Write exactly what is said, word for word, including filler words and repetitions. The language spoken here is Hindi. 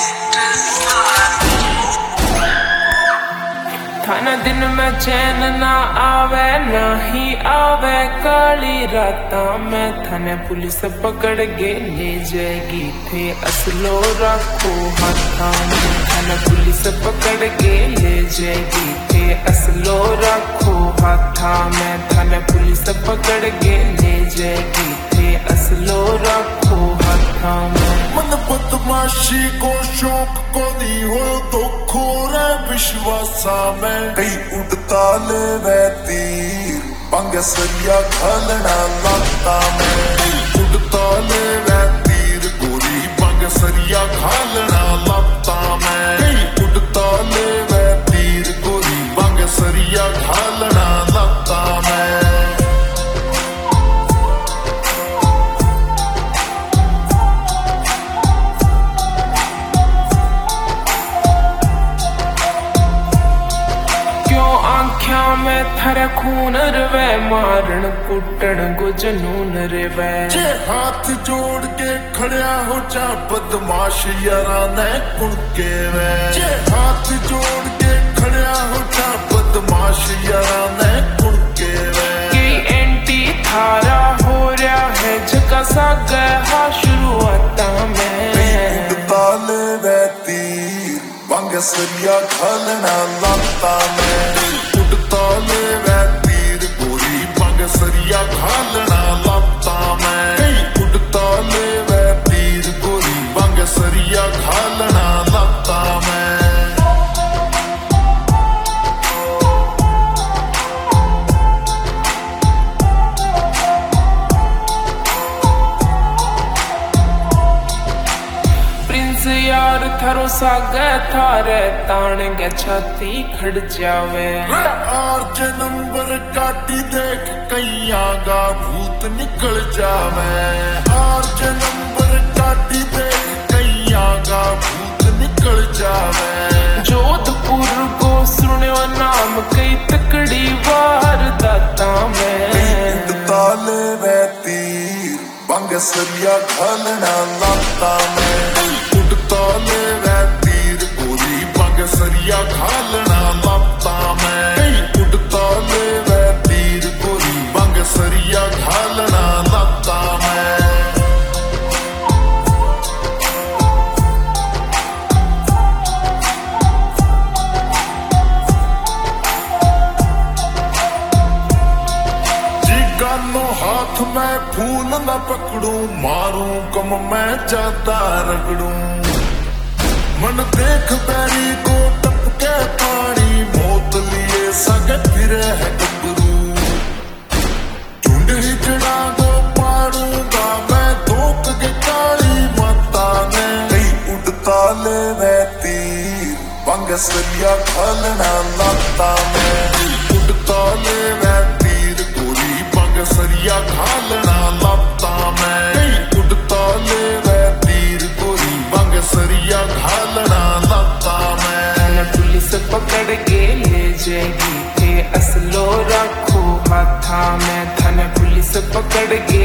थाना दिन में चैन ना आवे ना ही आवे काली राता में थाने पुलिस पकड़ के ले जाएगी थे असलो रखो हाथा में थाने पुलिस पकड़ के ले जाएगी थे असलो रखो हाथा में थाने पुलिस पकड़ के ले जाएगी थे असलो रखो हाथा में मन बदमाशी को शौक को दी हो तो खोरा विश्वासा में कई उड़ता ले वे तीर पंग सरिया खालना लाता में कई उड़ता ले वे तीर गोरी पंग सरिया खालना लाता में कई उड़ता ले वे तीर गोरी पंग सरिया खालना लाता में आँख्या में थरे खून रवे मारण कुटन को जनून रवे जे हाथ जोड़ के खड़िया हो जा बदमाश यारा ने कुड़के वे जे हाथ जोड़ के खड़िया हो जा बदमाश यारा ने कुड़के वे कि एंटी थारा हो रहा है जका सा गया शुरुआता में उड़ता ले वे तीर पंग सरिया खालना लाता में उड़ता ले वे तीर गोरी पंग सरिया खालना लाता में उड़ता ले वे तीर गोरी पंग सरिया खालना लाता में यार थारो सागे थारे तान के छाती खड़ जावे आर्ज नंबर काटी देख कैया गा भूत निकल जावे आर्ज नंबर काटी देख कैया गा भूत निकल जावे जोधपुर को सुनियो नाम कई तकड़ी वार दाता में उड़ता ले वे तीर पंग सरिया खालना लाता में उड़ता ले वे तीर गोरी पंग सरिया खालना लाता में उड़ता ले वे तीर गोरी पंग सरिया खालना लाता में हाथ में फूल न पकड़ू मारूं कम मैं जाता रगड़ू मन देख बैरी को टपके पानी मौत लिए सग फिर है गबरू झुंड हिजड़ा को पाड़ूंगा मैं धोख के काली माता ने कई उड़ता ले वे तीर पंग सरिया खालना लाता में उड़ता ले वे तीर गोरी पंग सरिया खालना लाता में उड़ता ले वे तीर गोरी पंग सरिया खालना लाता में पुलिस पकड़ के ले जाएगी थे असलो रखो हाथा में थाने पुलिस पकड़ के